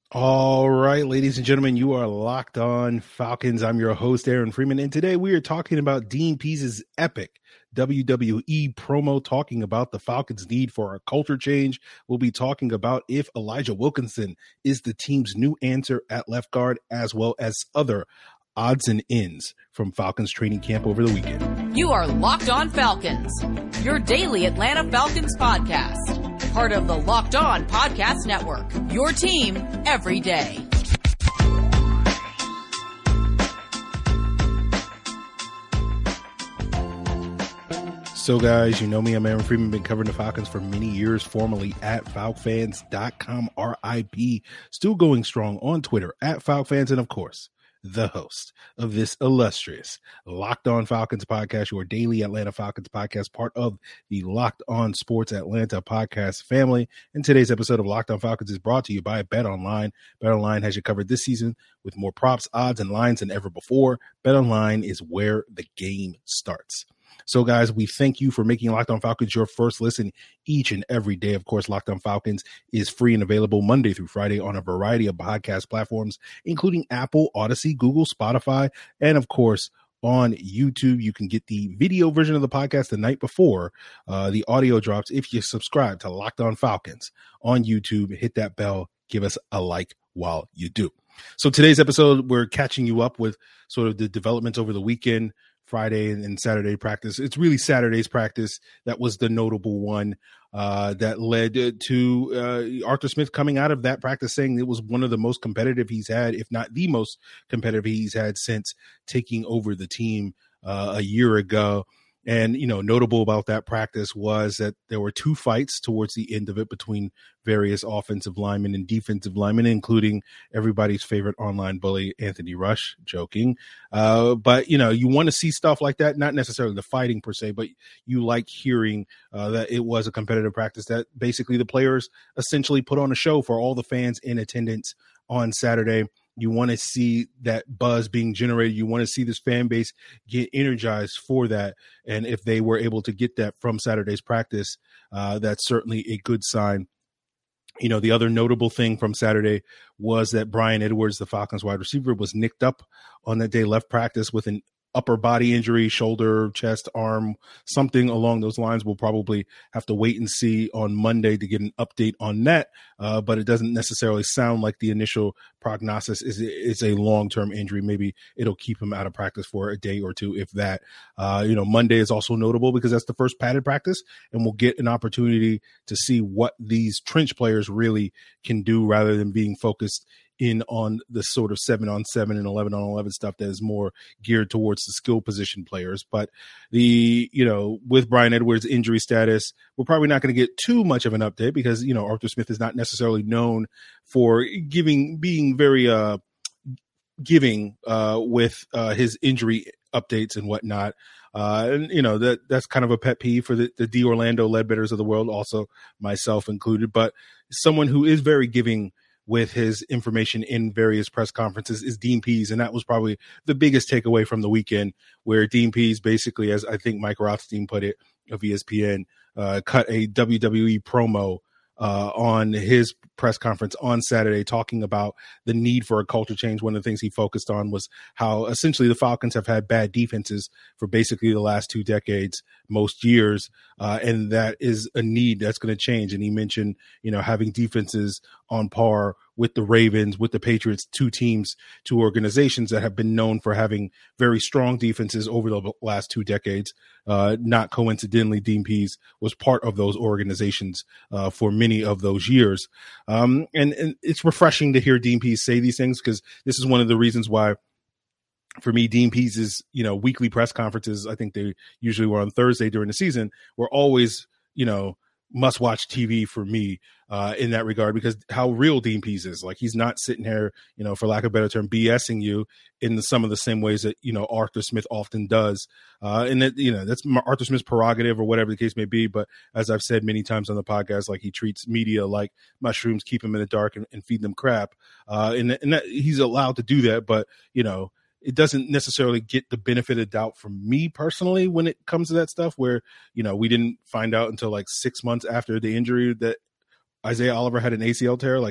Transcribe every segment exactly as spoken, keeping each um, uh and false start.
All right, ladies and gentlemen, you are locked on Falcons. I'm your host, Aaron Freeman, and today we are talking about Dean Pease's epic W W E promo talking about the Falcons' need for a culture change. We'll be talking about if Elijah Wilkinson is the team's new answer at left guard, as well as other odds and ends from Falcons training camp over the weekend. You are Locked On Falcons, your daily Atlanta Falcons podcast. Part of the Locked On Podcast Network, your team every day. So, guys, you know me. I'm Aaron Freeman, been covering the Falcons for many years, formerly at falcfans dot com, R I P. Still going strong on Twitter, at falcfans, and of course, the host of this illustrious Locked On Falcons podcast, your daily Atlanta Falcons podcast, part of the Locked On Sports Atlanta podcast family. And today's episode of Locked On Falcons is brought to you by BetOnline. BetOnline has you covered this season with more props, odds, and lines than ever before. BetOnline is where the game starts. So, guys, we thank you for making Locked On Falcons your first listen each and every day. Of course, Locked On Falcons is free and available Monday through Friday on a variety of podcast platforms, including Apple, Odyssey, Google, Spotify, and, of course, on YouTube. You can get the video version of the podcast the night before uh, the audio drops if you subscribe to Locked On Falcons on YouTube. Hit that bell. Give us a like while you do. So today's episode, we're catching you up with sort of the developments over the weekend. Friday and Saturday practice. It's really Saturday's practice that was the notable one uh, that led to uh, Arthur Smith coming out of that practice saying it was one of the most competitive he's had, if not the most competitive he's had since taking over the team uh, a year ago. And, you know, notable about that practice was that there were two fights towards the end of it between various offensive linemen and defensive linemen, including everybody's favorite online bully, Anthony Rush, joking. Uh, but, you know, you want to see stuff like that, not necessarily the fighting per se, but you like hearing uh, that it was a competitive practice, that basically the players essentially put on a show for all the fans in attendance on Saturday. You want to see that buzz being generated. You want to see this fan base get energized for that. And if they were able to get that from Saturday's practice, uh, that's certainly a good sign. You know, the other notable thing from Saturday was that Bryan Edwards, the Falcons wide receiver, was nicked up on that day, left practice with an upper body injury, shoulder, chest, arm, something along those lines. We'll probably have to wait and see on Monday to get an update on that. Uh, but it doesn't necessarily sound like the initial prognosis is, is a long-term injury. Maybe it'll keep him out of practice for a day or two, if that. Uh, you know, Monday is also notable because that's the first padded practice, and we'll get an opportunity to see what these trench players really can do rather than being focused in on the sort of seven on seven and eleven on eleven stuff that is more geared towards the skill position players. But the, you know, with Bryan Edwards' injury status, we're probably not going to get too much of an update because, you know, Arthur Smith is not necessarily known for giving, being very, uh, giving, uh, with, uh, his injury updates and whatnot. Uh, and, you know, that that's kind of a pet peeve for the, the D Orlando Ledbetters of the world, also myself included, but someone who is very giving with his information in various press conferences is Dean Pease. And that was probably the biggest takeaway from the weekend, where Dean Pease basically, as I think Mike Rothstein put it of E S P N, uh, cut a W W E promo uh, on his press conference on Saturday, talking about the need for a culture change. One of the things he focused on was how essentially the Falcons have had bad defenses for basically the last two decades, most years. Uh, and that is a need that's going to change. And he mentioned, you know, having defenses on par with the Ravens, with the Patriots, two teams, two organizations that have been known for having very strong defenses over the last two decades. Uh, not coincidentally, Dean Pease was part of those organizations uh, for many of those years. Um, and, and it's refreshing to hear Dean Pease say these things, because this is one of the reasons why, for me, Dean Pease's, you know, weekly press conferences, I think they usually were on Thursday during the season, were always, you know, must watch T V for me uh, in that regard, because how real Dean Pease is. Like, he's not sitting here, you know, for lack of a better term, BSing you in the, some of the same ways that, you know, Arthur Smith often does. Uh, and that, you know, that's Arthur Smith's prerogative or whatever the case may be. But as I've said many times on the podcast, like, he treats media like mushrooms, keep them in the dark and, and feed them crap. Uh, and and that, he's allowed to do that. But, you know, it doesn't necessarily get the benefit of doubt from me personally when it comes to that stuff, where, you know, we didn't find out until like six months after the injury that Isaiah Oliver had an A C L tear. Like,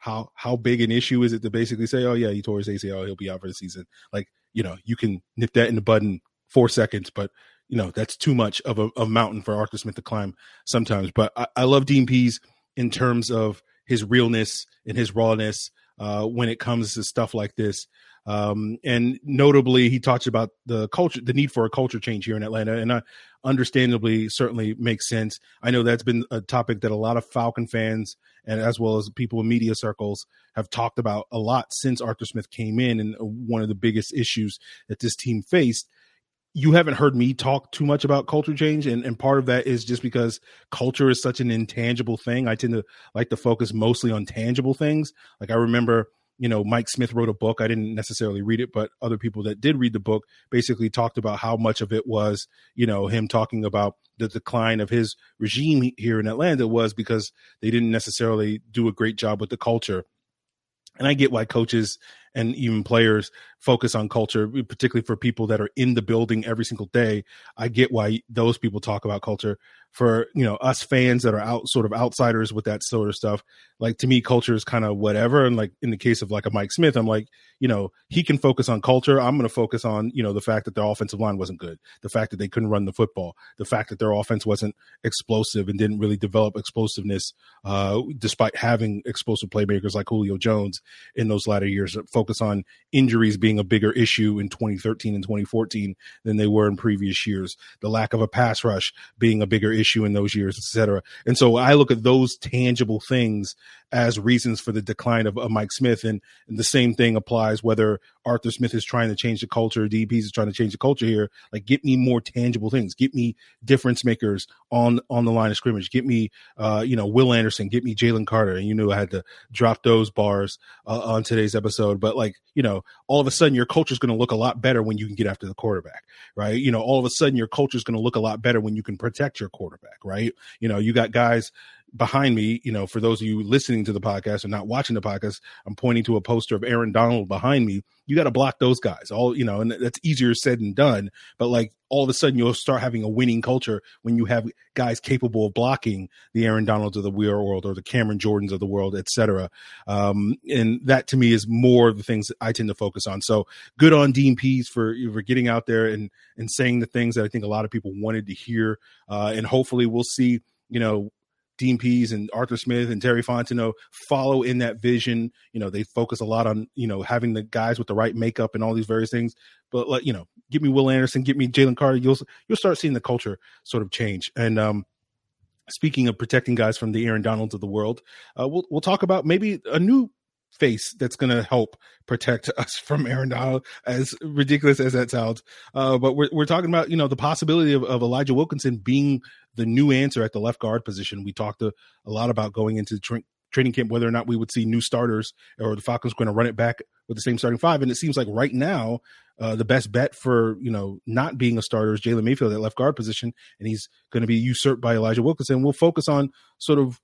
how how big an issue is it to basically say, oh yeah, he tore his A C L, he'll be out for the season. Like, you know, you can nip that in the bud in four seconds, but you know, that's too much of a, a mountain for Arthur Smith to climb sometimes. But I, I love Dean Pease in terms of his realness and his rawness uh, when it comes to stuff like this. Um, and notably, he talks about the culture, the need for a culture change here in Atlanta, and I understandably certainly makes sense. I know that's been a topic that a lot of Falcon fans and as well as people in media circles have talked about a lot since Arthur Smith came in, and one of the biggest issues that this team faced. You haven't heard me talk too much about culture change, and, and part of that is just because culture is such an intangible thing. I tend to like to focus mostly on tangible things. Like I remember, you know, Mike Smith wrote a book. I didn't necessarily read it, but other people that did read the book basically talked about how much of it was, you know, him talking about the decline of his regime here in Atlanta was because they didn't necessarily do a great job with the culture. And I get why coaches and even players focus on culture, particularly for people that are in the building every single day. I get why those people talk about culture. For, you know, us fans that are out sort of outsiders with that sort of stuff, like to me, culture is kind of whatever. And like in the case of like a Mike Smith, I'm like, you know, he can focus on culture. I'm going to focus on, you know, the fact that their offensive line wasn't good, the fact that they couldn't run the football, the fact that their offense wasn't explosive and didn't really develop explosiveness, uh, despite having explosive playmakers like Julio Jones in those latter years. Focus on injuries being a bigger issue in twenty thirteen and twenty fourteen than they were in previous years. The lack of a pass rush being a bigger issue issue in those years, et cetera. And so I look at those tangible things as reasons for the decline of, of Mike Smith. And, and the same thing applies whether Arthur Smith is trying to change the culture, D Ps is trying to change the culture here. Like, get me more tangible things. Get me difference makers on, on the line of scrimmage. Get me, uh, you know, Will Anderson. Get me Jalen Carter. And you knew I had to drop those bars uh, on today's episode. But like, you know, all of a sudden your culture is going to look a lot better when you can get after the quarterback, right? You know, all of a sudden your culture is going to look a lot better when you can protect your quarterback, right? You know, you got guys behind me, you know, for those of you listening to the podcast or not watching the podcast, I'm pointing to a poster of Aaron Donald behind me. You got to block those guys all, you know, and that's easier said than done. But like all of a sudden you'll start having a winning culture when you have guys capable of blocking the Aaron Donalds of the world or the Cameron Jordans of the world, et cetera. Um, and that to me is more of the things that I tend to focus on. So good on Dean Pease for, for getting out there and, and saying the things that I think a lot of people wanted to hear. Uh, and hopefully we'll see, you know, Dean Pease and Arthur Smith and Terry Fontenot follow in that vision. You know, they focus a lot on, you know, having the guys with the right makeup and all these various things. But like, you know, give me Will Anderson, give me Jalen Carter. You'll you'll start seeing the culture sort of change. And um, speaking of protecting guys from the Aaron Donalds of the world, uh, we'll we'll talk about maybe a new face that's going to help protect us from Aaron Donald, as ridiculous as that sounds. Uh, but we're we're talking about, you know, the possibility of, of Elijah Wilkinson being the new answer at the left guard position. We talked a, a lot about going into tra- training camp, whether or not we would see new starters or the Falcons going to run it back with the same starting five. And it seems like right now, uh, the best bet for, you know, not being a starter is Jalen Mayfield at left guard position, and he's going to be usurped by Elijah Wilkinson. We'll focus on sort of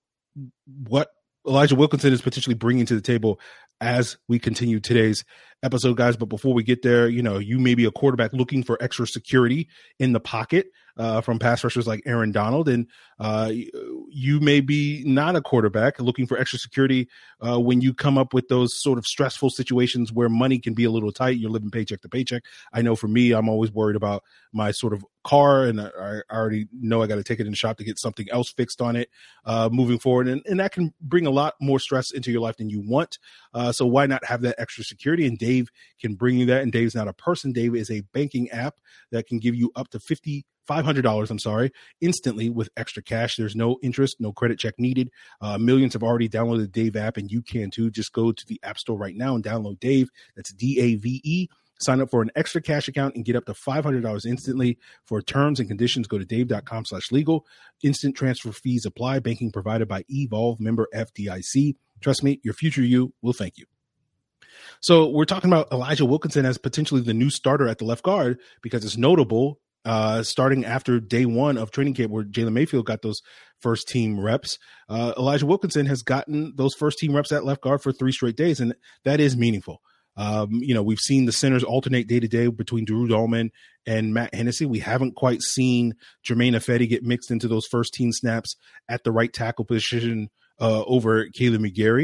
what Elijah Wilkinson is potentially bringing to the table as we continue today's episode, guys. But before we get there, you know, you may be a quarterback looking for extra security in the pocket uh, from pass rushers like Aaron Donald. And uh, you may be not a quarterback looking for extra security uh, when you come up with those sort of stressful situations where money can be a little tight. You're living paycheck to paycheck. I know for me, I'm always worried about my sort of car, and I, I already know I got to take it in the shop to get something else fixed on it uh, moving forward. And, and that can bring a lot more stress into your life than you want. Uh, so why not have that extra security? And Dave can bring you that. And Dave's not a person. Dave is a banking app that can give you up to fifty, five hundred dollars, I'm sorry, instantly with extra cash. There's no interest, no credit check needed. Uh, millions have already downloaded the Dave app, and you can too. Just go to the App Store right now and download Dave. That's D A V E. Sign up for an extra cash account and get up to five hundred dollars instantly. For terms and conditions, go to dave.com slash legal. Instant transfer fees apply. Banking provided by Evolve, member F D I C. Trust me, your future you will thank you. So we're talking about Elijah Wilkinson as potentially the new starter at the left guard because it's notable uh, starting after day one of training camp where Jalen Mayfield got those first team reps. Uh, Elijah Wilkinson has gotten those first team reps at left guard for three straight days, and that is meaningful. Um, you know, we've seen the centers alternate day to day between Drew Dahlman and Matt Hennessy. We haven't quite seen Jermaine Ifedi get mixed into those first team snaps at the right tackle position uh, over Caleb McGarry.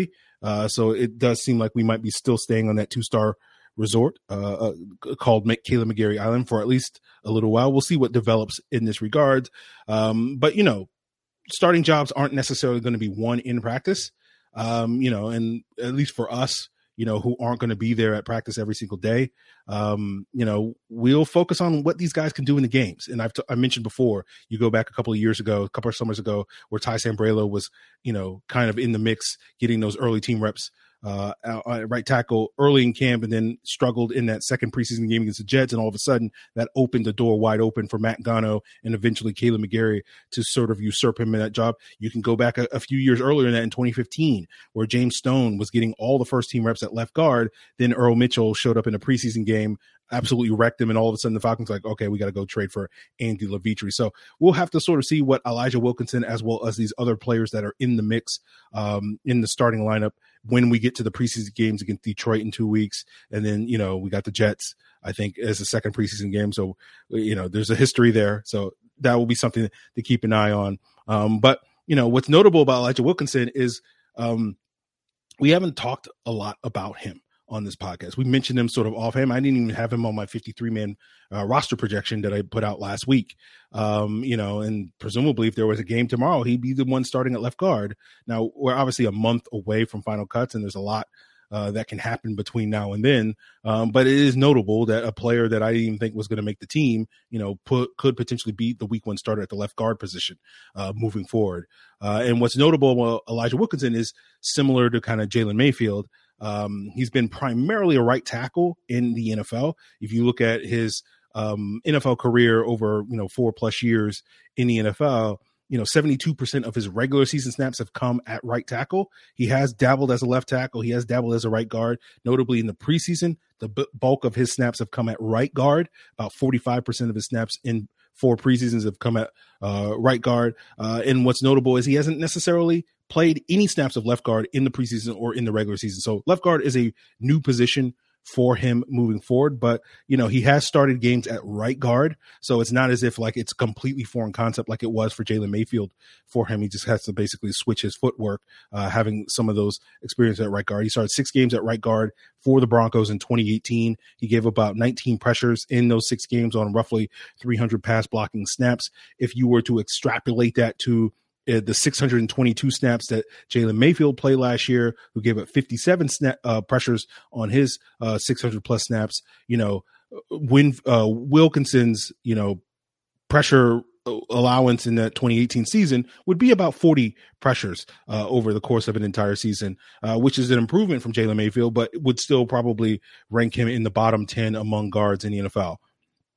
Uh, so it does seem like we might be still staying on that two-star resort uh, uh, called Kaleb McGary Island for at least a little while. We'll see what develops in this regard. Um, but, you know, starting jobs aren't necessarily going to be won in practice, um, you know, and at least for us, you know, who aren't going to be there at practice every single day. Um, you know, we'll focus on what these guys can do in the games. And I've t- I mentioned before, you go back a couple of years ago, a couple of summers ago, where Ty Sambrailo was, you know, kind of in the mix, getting those early team reps uh, at right tackle early in camp, and then struggled in that second preseason game against the Jets. And all of a sudden that opened the door wide open for Matt Gano and eventually Kaleb McGary to sort of usurp him in that job. You can go back a, a few years earlier than that in twenty fifteen, where James Stone was getting all the first team reps at left guard. Then Earl Mitchell showed up in a preseason game, absolutely wrecked him. And all of a sudden the Falcons like, okay, we got to go trade for Andy Levitre. So we'll have to sort of see what Elijah Wilkinson, as well as these other players that are in the mix um, in the starting lineup, when we get to the preseason games against Detroit in two weeks. And then, you know, we got the Jets, I think, as a second preseason game. So, you know, there's a history there. So that will be something to keep an eye on. Um, but, you know, what's notable about Elijah Wilkinson is um, we haven't talked a lot about him on this podcast. We mentioned him sort of offhand. I didn't even have him on my fifty-three man uh, roster projection that I put out last week. Um, you know, and presumably if there was a game tomorrow, he'd be the one starting at left guard. Now, we're obviously a month away from final cuts, and there's a lot uh, that can happen between now and then. Um, but it is notable that a player that I didn't even think was going to make the team, you know, put, could potentially be the week one starter at the left guard position uh, moving forward. Uh, and what's notable about Elijah Wilkinson is similar to kind of Jalen Mayfield. Um, he's been primarily a right tackle in the N F L. If you look at his um, N F L career over, you know, four plus years in the N F L, you know, seventy-two percent of his regular season snaps have come at right tackle. He has dabbled as a left tackle. He has dabbled as a right guard. Notably in the preseason, the b- bulk of his snaps have come at right guard. About forty-five percent of his snaps in four preseasons have come at uh, right guard. Uh, and what's notable is he hasn't necessarily played any snaps of left guard in the preseason or in the regular season. So left guard is a new position for him moving forward, but you know, he has started games at right guard. So it's not as if like it's a completely foreign concept like it was for Jalen Mayfield for him. He just has to basically switch his footwork, uh, having some of those experience at right guard. He started six games at right guard for the Broncos in twenty eighteen. He gave about nineteen pressures in those six games on roughly three hundred pass blocking snaps. If you were to extrapolate that to Uh, the six hundred twenty-two snaps that Jalen Mayfield played last year, who gave up fifty-seven snap, uh, pressures on his uh, six hundred plus snaps, you know, when uh, Wilkinson's, you know, pressure allowance in that twenty eighteen season would be about forty pressures uh, over the course of an entire season, uh, which is an improvement from Jalen Mayfield, but would still probably rank him in the bottom ten among guards in the N F L.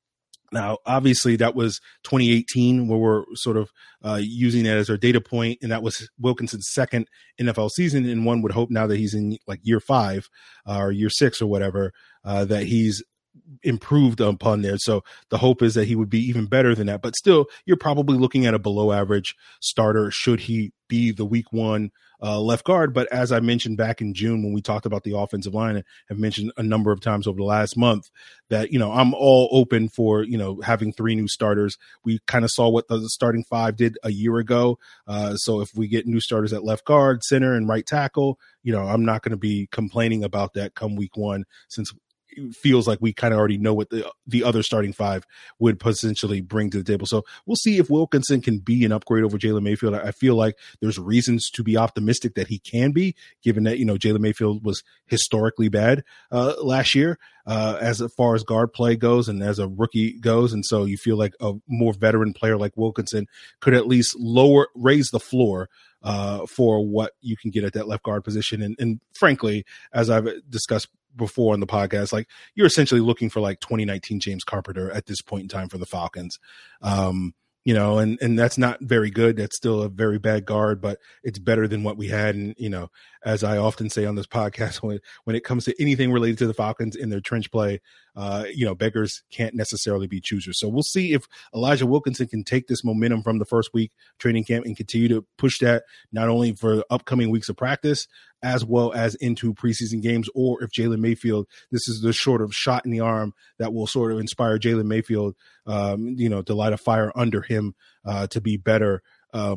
Now, obviously, that was twenty eighteen, where we're sort of uh, using that as our data point, and that was Wilkinson's second N F L season. And one would hope now that he's in like year five uh, or year six or whatever, uh, that he's improved upon there. So the hope is that he would be even better than that. But still, you're probably looking at a below average starter should he be the week one uh, left guard. But as I mentioned back in June when we talked about the offensive line, I have mentioned a number of times over the last month that, you know, I'm all open for, you know, having three new starters. We kind of saw what the starting five did a year ago. Uh, so if we get new starters at left guard, center, and right tackle, you know, I'm not going to be complaining about that come week one, since it feels like we kind of already know what the the other starting five would potentially bring to the table. So we'll see if Wilkinson can be an upgrade over Jalen Mayfield. I feel like there's reasons to be optimistic that he can be, given that, you know, Jalen Mayfield was historically bad uh, last year uh, as far as guard play goes and as a rookie goes. And so you feel like a more veteran player like Wilkinson could at least lower, raise the floor uh, for what you can get at that left guard position. And, and frankly, as I've discussed before on the podcast, like, you're essentially looking for like twenty nineteen James Carpenter at this point in time for the Falcons. Um, you know, and, and that's not very good. That's still a very bad guard, but it's better than what we had. And, you know, as I often say on this podcast, when, when it comes to anything related to the Falcons in their trench play, uh, you know, beggars can't necessarily be choosers. So we'll see if Elijah Wilkinson can take this momentum from the first week training camp and continue to push that not only for the upcoming weeks of practice, as well as into preseason games, or if Jalen Mayfield, this is the sort of shot in the arm that will sort of inspire Jalen Mayfield, um, you know, to light a fire under him uh, to be better um,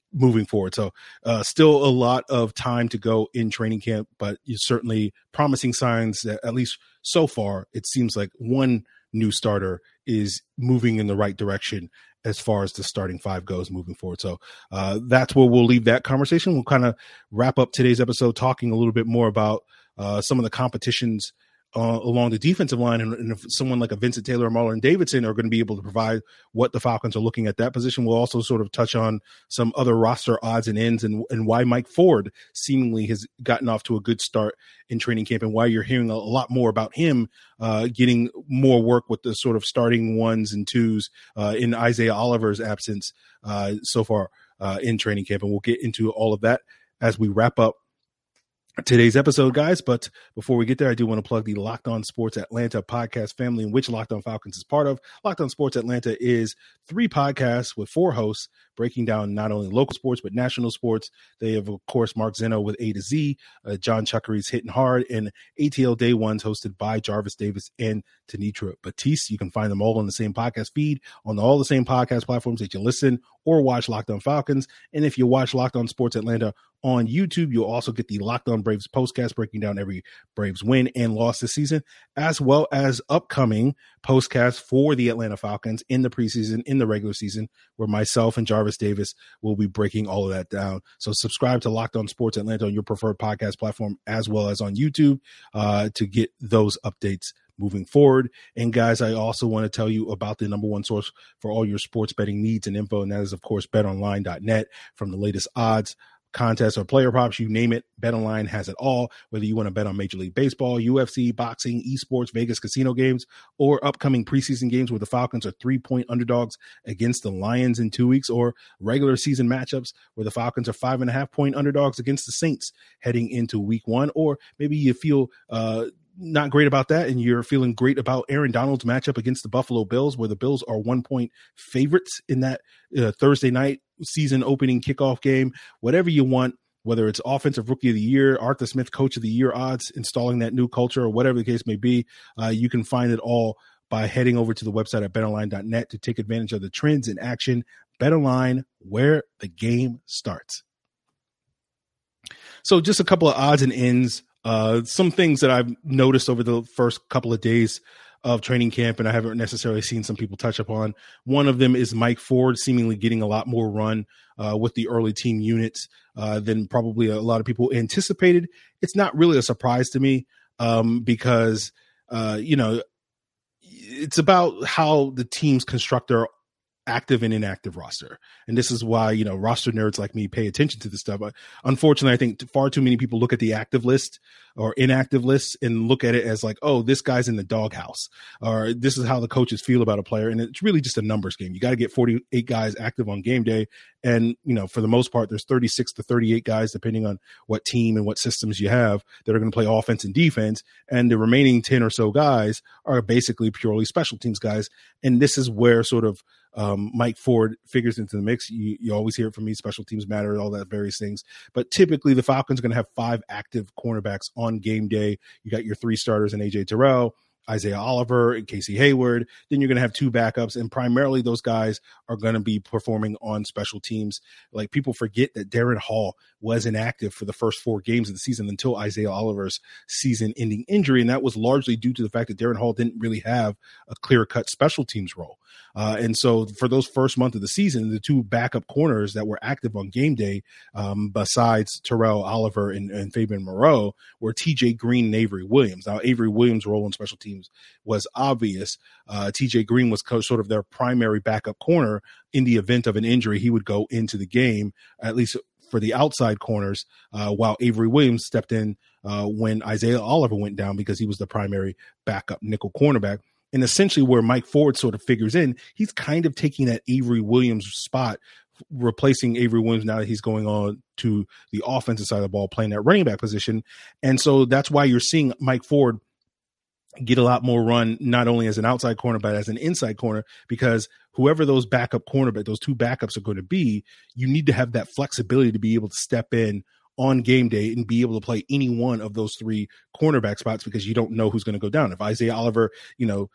moving forward. So uh, still a lot of time to go in training camp, but you certainly promising signs that at least so far, it seems like one new starter is moving in the right direction as far as the starting five goes moving forward. So uh, that's where we'll leave that conversation. We'll kind of wrap up today's episode talking a little bit more about uh, some of the competitions Uh, along the defensive line, and, and if someone like a Vincent Taylor or Marlon Davidson are going to be able to provide what the Falcons are looking at that position. We'll also sort of touch on some other roster odds and ends, and, and why Mike Ford seemingly has gotten off to a good start in training camp, and why you're hearing a, a lot more about him uh, getting more work with the sort of starting ones and twos uh, in Isaiah Oliver's absence uh, so far uh, in training camp. And we'll get into all of that as we wrap up today's episode, guys. But before we get there, I do want to plug the Locked On Sports Atlanta podcast family, in which Locked On Falcons is part of. Locked On Sports Atlanta is three podcasts with four hosts breaking down not only local sports, but national sports. They have, of course, Mark Zeno with A to Z, uh, John Chuckery's Hitting Hard, and A T L Day Ones hosted by Jarvis Davis and Tanitra Batiste. You can find them all on the same podcast feed, on all the same podcast platforms that you listen or watch Locked On Falcons. And if you watch Locked On Sports Atlanta on YouTube, you'll also get the Locked On Braves postcast breaking down every Braves win and loss this season, as well as upcoming postcasts for the Atlanta Falcons in the preseason, in the regular season, where myself and Jarvis Davis will be breaking all of that down. So subscribe to Locked On Sports Atlanta on your preferred podcast platform, as well as on YouTube, uh, to get those updates moving forward. And guys, I also want to tell you about the number one source for all your sports betting needs and info, and that is, of course, bet online dot net. From the latest odds, contests, or player props, you name it, BetOnline has it all. Whether you want to bet on Major League Baseball, U F C, boxing, esports, Vegas casino games, or upcoming preseason games where the Falcons are three-point underdogs against the Lions in two weeks, or regular season matchups where the Falcons are five and a half point underdogs against the Saints heading into week one. Or maybe you feel uh not great about that, and you're feeling great about Aaron Donald's matchup against the Buffalo Bills, where the Bills are one point favorites in that uh, Thursday night season opening kickoff game. Whatever you want, whether it's offensive rookie of the year, Arthur Smith coach of the year odds, installing that new culture, or whatever the case may be, uh, you can find it all by heading over to the website at bet online dot net to take advantage of the trends in action. BetOnline, where the game starts. So just a couple of odds and ends. Uh, some things that I've noticed over the first couple of days of training camp, and I haven't necessarily seen some people touch upon. One of them is Mike Ford seemingly getting a lot more run uh, with the early team units uh, than probably a lot of people anticipated. It's not really a surprise to me um, because, uh, you know, it's about how the teams construct their active and inactive roster. And this is why, you know, roster nerds like me pay attention to this stuff. But unfortunately, I think far too many people look at the active list or inactive lists and look at it as like, oh, this guy's in the doghouse, or this is how the coaches feel about a player. And it's really just a numbers game. You got to get forty-eight guys active on game day. And, you know, for the most part, there's thirty-six to thirty-eight guys, depending on what team and what systems you have, that are going to play offense and defense. And the remaining ten or so guys are basically purely special teams guys. And this is where sort of Um, Mike Ford figures into the mix. You, you always hear it from me, special teams matter, all that various things. But typically the Falcons are going to have five active cornerbacks on game day. You got your three starters in A J Terrell, Isaiah Oliver, and Casey Hayward. Then you're going to have two backups, and primarily those guys are going to be performing on special teams. Like, people forget that Darren Hall was inactive for the first four games of the season until Isaiah Oliver's season-ending injury, and that was largely due to the fact that Darren Hall didn't really have a clear-cut special teams role. Uh, and so for those first month of the season, the two backup corners that were active on game day, um, besides Terrell Oliver and, and Fabian Moreau, were T J Green and Avery Williams. Now, Avery Williams' role in special teams was obvious. Uh, T J Green was co- sort of their primary backup corner. In the event of an injury, he would go into the game, at least for the outside corners, uh, while Avery Williams stepped in uh, when Isaiah Oliver went down, because he was the primary backup nickel cornerback. And essentially where Mike Ford sort of figures in, he's kind of taking that Avery Williams spot, replacing Avery Williams now that he's going on to the offensive side of the ball, playing that running back position. And so that's why you're seeing Mike Ford get a lot more run, not only as an outside corner, but as an inside corner, because whoever those backup cornerback, those two backups are going to be, you need to have that flexibility to be able to step in on game day and be able to play any one of those three cornerback spots, because you don't know who's going to go down. If Isaiah Oliver, you know,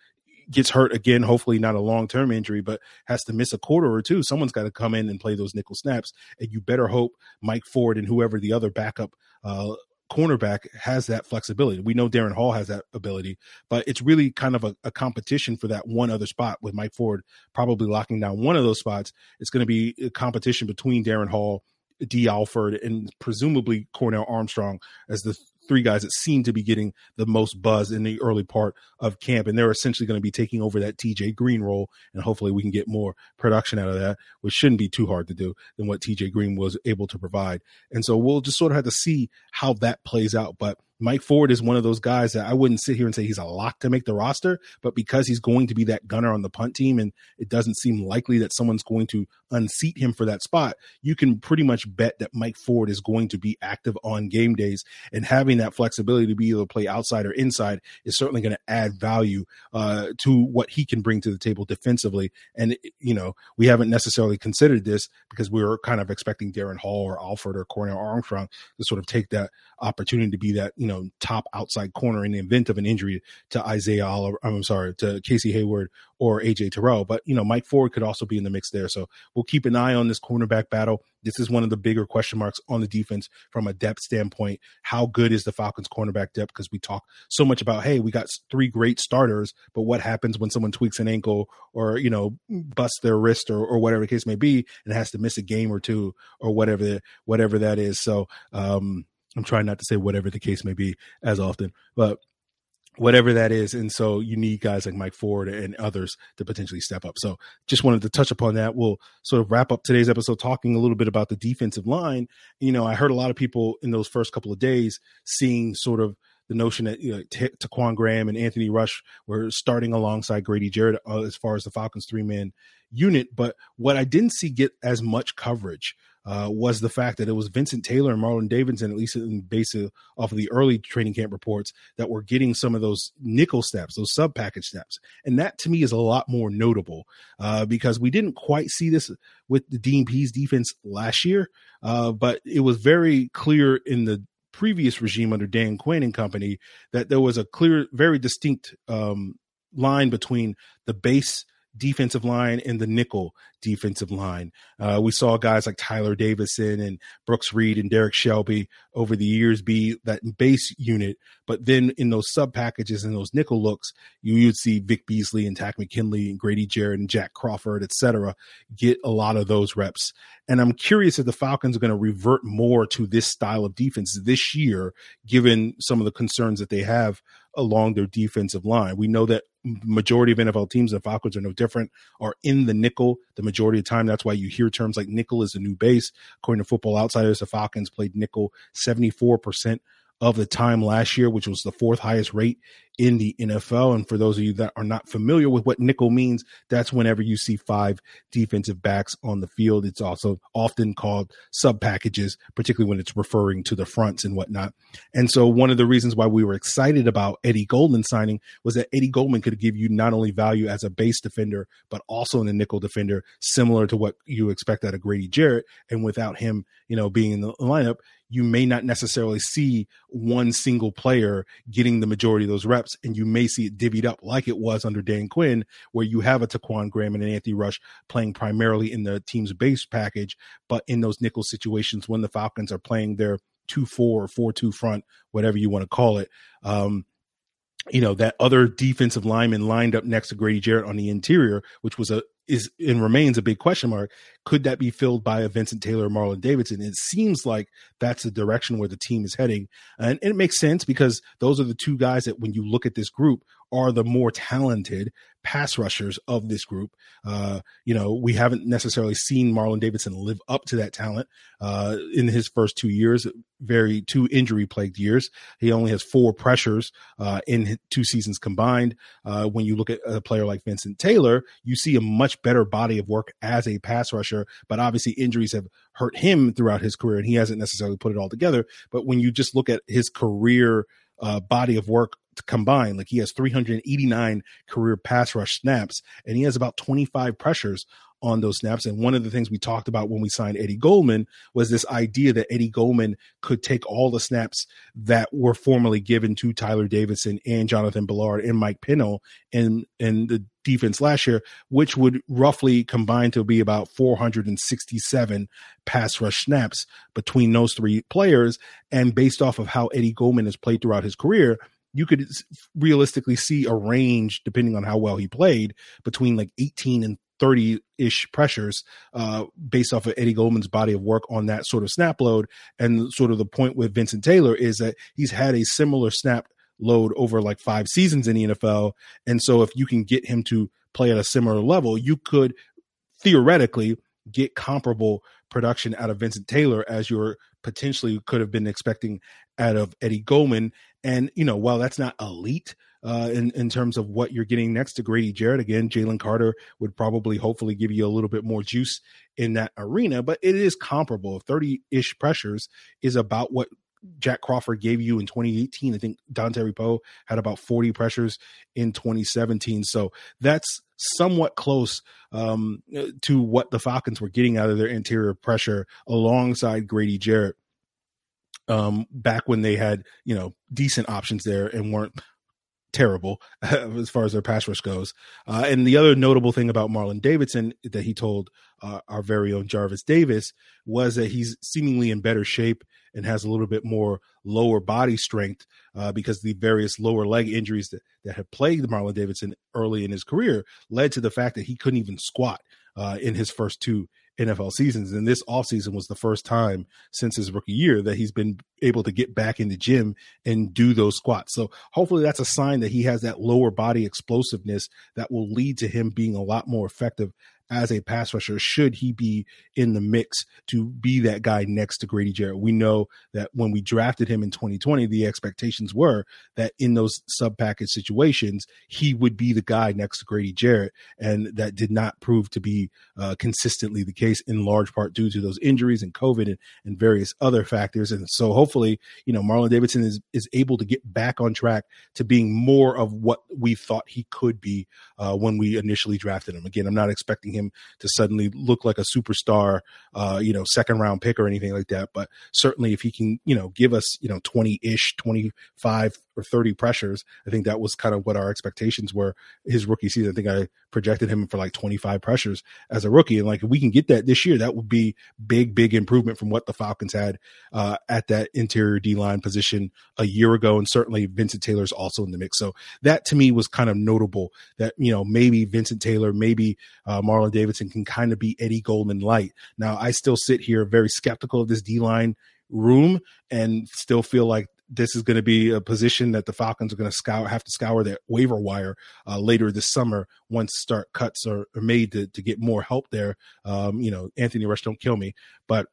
gets hurt again, hopefully not a long-term injury, but has to miss a quarter or two, someone's got to come in and play those nickel snaps. And you better hope Mike Ford and whoever the other backup uh, cornerback has that flexibility. We know Darren Hall has that ability, but it's really kind of a, a competition for that one other spot with Mike Ford probably locking down one of those spots. It's going to be a competition between Darren Hall, D. Alford, and presumably Cornell Armstrong as the three guys that seem to be getting the most buzz in the early part of camp. And they're essentially going to be taking over that T J Green role. And hopefully we can get more production out of that, which shouldn't be too hard to do than what T J Green was able to provide. And so we'll just sort of have to see how that plays out. But Mike Ford is one of those guys that I wouldn't sit here and say he's a lock to make the roster, but because he's going to be that gunner on the punt team and it doesn't seem likely that someone's going to unseat him for that spot, you can pretty much bet that Mike Ford is going to be active on game days, and having that flexibility to be able to play outside or inside is certainly going to add value uh, to what he can bring to the table defensively. And, you know, we haven't necessarily considered this because we were kind of expecting Darren Hall or Alford or Cornell Armstrong to sort of take that opportunity to be that, you know, top outside corner in the event of an injury to Isaiah Oliver, I'm sorry, to Casey Hayward or A J Terrell. But, you know, Mike Ford could also be in the mix there. So we'll keep an eye on this cornerback battle. This is one of the bigger question marks on the defense from a depth standpoint. How good is the Falcons cornerback depth? Because we talk so much about, hey, we got three great starters, but what happens when someone tweaks an ankle or, you know, busts their wrist or, or whatever the case may be and has to miss a game or two or whatever, whatever that is. So, um, I'm trying not to say whatever the case may be as often, but whatever that is. And so you need guys like Mike Ford and others to potentially step up. So just wanted to touch upon that. We'll sort of wrap up today's episode talking a little bit about the defensive line. You know, I heard a lot of people in those first couple of days seeing sort of the notion that, you know, Ta- Taquan Graham and Anthony Rush were starting alongside Grady Jarrett uh, as far as the Falcons three-man unit. But what I didn't see get as much coverage uh, was the fact that it was Vincent Taylor and Marlon Davidson, at least in base of, off of the early training camp reports, that were getting some of those nickel snaps, those sub-package snaps. And that, to me, is a lot more notable uh, because we didn't quite see this with the Dean Pease defense last year, uh, but it was very clear in the previous regime under Dan Quinn and company that there was a clear, very distinct um, line between the base defensive line and the nickel defensive line. Uh, we saw guys like Tyler Davison and Brooks Reed and Derek Shelby over the years be that base unit, but then in those sub packages and those nickel looks, you would see Vic Beasley and Tack McKinley and Grady Jarrett and Jack Crawford, et cetera, get a lot of those reps. And I'm curious if the Falcons are going to revert more to this style of defense this year, given some of the concerns that they have along their defensive line. We know that majority of N F L teams, the Falcons are no different, are in the nickel the majority of the time. That's why you hear terms like nickel is the new base. According to Football Outsiders, the Falcons played nickel seventy-four percent of the time last year, which was the fourth highest rate in the N F L. And for those of you that are not familiar with what nickel means, that's whenever you see five defensive backs on the field. It's also often called sub packages, particularly when it's referring to the fronts and whatnot. And so one of the reasons why we were excited about Eddie Goldman signing was that Eddie Goldman could give you not only value as a base defender, but also in a nickel defender, similar to what you expect out of Grady Jarrett. And without him, you know, being in the lineup, you may not necessarily see one single player getting the majority of those reps, and you may see it divvied up like it was under Dan Quinn, where you have a Taquan Graham and an Anthony Rush playing primarily in the team's base package, but in those nickel situations when the Falcons are playing their two four or four two front, whatever you want to call it, um, you know, that other defensive lineman lined up next to Grady Jarrett on the interior, which was a is and remains a big question mark. Could that be filled by a Vincent Taylor or Marlon Davidson? It seems like that's the direction where the team is heading. And, and it makes sense because those are the two guys that when you look at this group are the more talented pass rushers of this group. Uh, you know, we haven't necessarily seen Marlon Davidson live up to that talent uh, in his first two years, very two injury plagued years. He only has four pressures uh, in two seasons combined. Uh, when you look at a player like Vincent Taylor, you see a much better body of work as a pass rusher, but obviously injuries have hurt him throughout his career and he hasn't necessarily put it all together. But when you just look at his career uh, body of work combined, like he has three hundred eighty-nine career pass rush snaps and he has about twenty-five pressures on those snaps. And one of the things we talked about when we signed Eddie Goldman was this idea that Eddie Goldman could take all the snaps that were formerly given to Tyler Davidson and Jonathan Ballard and Mike Pennell in, in the defense last year, which would roughly combine to be about four hundred sixty-seven pass rush snaps between those three players. And based off of how Eddie Goldman has played throughout his career, you could realistically see a range, depending on how well he played, between like eighteen and thirty-ish pressures uh, based off of Eddie Goldman's body of work on that sort of snap load. And sort of the point with Vincent Taylor is that he's had a similar snap load over like five seasons in the N F L. And so if you can get him to play at a similar level, you could theoretically get comparable production out of Vincent Taylor as you're potentially could have been expecting out of Eddie Goldman. And, you know, while that's not elite uh, in, in terms of what you're getting next to Grady Jarrett, again, Jalen Carter would probably hopefully give you a little bit more juice in that arena, but it is comparable. thirty-ish pressures is about what Jack Crawford gave you in twenty eighteen. I think Dante Ripo had about forty pressures in twenty seventeen. So that's somewhat close um, to what the Falcons were getting out of their interior pressure alongside Grady Jarrett um, back when they had, you know, decent options there and weren't terrible as far as their pass rush goes. Uh, and the other notable thing about Marlon Davidson that he told uh, our very own Jarvis Davis was that he's seemingly in better shape and has a little bit more lower body strength uh, because the various lower leg injuries that, that had plagued Marlon Davidson early in his career led to the fact that he couldn't even squat uh, in his first two N F L seasons. And this offseason was the first time since his rookie year that he's been able to get back in the gym and do those squats. So hopefully that's a sign that he has that lower body explosiveness that will lead to him being a lot more effective as a pass rusher, should he be in the mix to be that guy next to Grady Jarrett. We know that when we drafted him in twenty twenty, the expectations were that in those sub-package situations, he would be the guy next to Grady Jarrett, and that did not prove to be uh, consistently the case, in large part due to those injuries and COVID and, and various other factors. And so hopefully, you know, Marlon Davidson is, is able to get back on track to being more of what we thought he could be uh, when we initially drafted him. Again, I'm not expecting him to suddenly look like a superstar, uh, you know, second round pick or anything like that. But certainly if he can, you know, give us, you know, twenty ish, twenty-five or thirty pressures, I think that was kind of what our expectations were his rookie season. I think I projected him for like twenty-five pressures as a rookie. And like, if we can get that this year, that would be big, big improvement from what the Falcons had uh, at that interior D-line position a year ago. And certainly Vincent Taylor's also in the mix. So that to me was kind of notable that, you know, maybe Vincent Taylor, maybe uh, Marlon Davidson can kind of be Eddie Goldman light. Now, I still sit here very skeptical of this D-line room and still feel like this is going to be a position that the Falcons are going to scour, have to scour their waiver wire uh, later this summer once start cuts are, are made to, to get more help there. Um, you know, Anthony Rush, don't kill me, but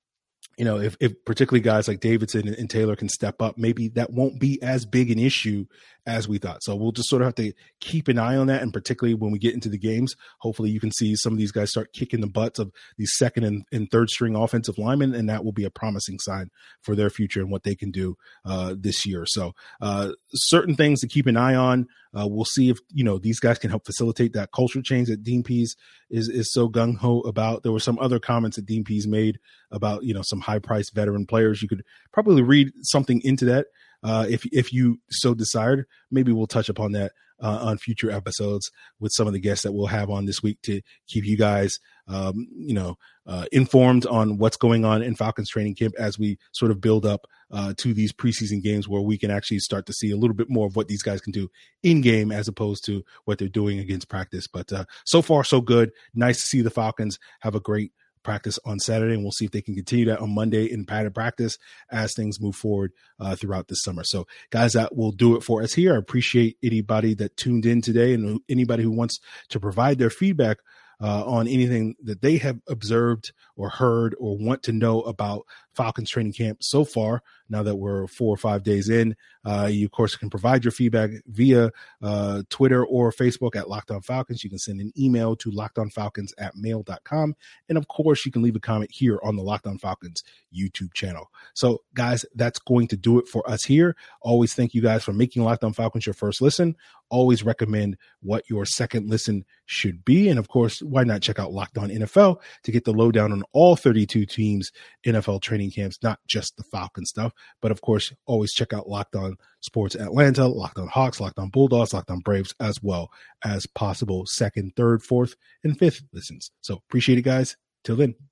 you know, if, if particularly guys like Davidson and, and Taylor can step up, maybe that won't be as big an issue as we thought. So we'll just sort of have to keep an eye on that. And particularly when we get into the games, hopefully you can see some of these guys start kicking the butts of these second and, and third string offensive linemen. And that will be a promising sign for their future and what they can do uh, this year. So uh, certain things to keep an eye on. Uh, we'll see if, you know, these guys can help facilitate that culture change that Dean Pease is, is so gung-ho about. There were some other comments that Dean Pease made about, you know, some high-priced veteran players. You could probably read something into that uh, if if you so desired. Maybe we'll touch upon that uh, on future episodes with some of the guests that we'll have on this week to keep you guys, um, you know, uh, informed on what's going on in Falcons training camp as we sort of build up uh, to these preseason games where we can actually start to see a little bit more of what these guys can do in game as opposed to what they're doing against practice. But uh, so far, so good. Nice to see the Falcons have a great practice on Saturday, and we'll see if they can continue that on Monday in padded practice as things move forward uh, throughout this summer. So guys, that will do it for us here. I appreciate anybody that tuned in today and anybody who wants to provide their feedback Uh, on anything that they have observed or heard or want to know about Falcons training camp so far. Now that we're four or five days in, uh, you, of course, can provide your feedback via uh, Twitter or Facebook at Locked On Falcons. You can send an email to lockedonfalcons at mail dot com. And, of course, you can leave a comment here on the Locked On Falcons YouTube channel. So, guys, that's going to do it for us here. Always thank you guys for making Locked On Falcons your first listen. Always recommend what your second listen should be. And, of course, why not check out Locked On N F L to get the lowdown on all thirty-two teams' N F L training camps, not just the Falcon stuff. But, of course, always check out Locked On Sports Atlanta, Locked On Hawks, Locked On Bulldogs, Locked On Braves, as well as possible second, third, fourth, and fifth listens. So appreciate it, guys. Till then.